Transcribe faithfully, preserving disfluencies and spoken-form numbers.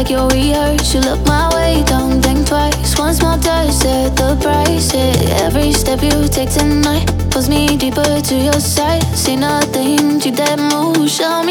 like your rehearse. You look my way, don't think twice. One small touch, set the price. Yeah, every step you take tonight pulls me deeper to your side. Say nothing, keep that motion.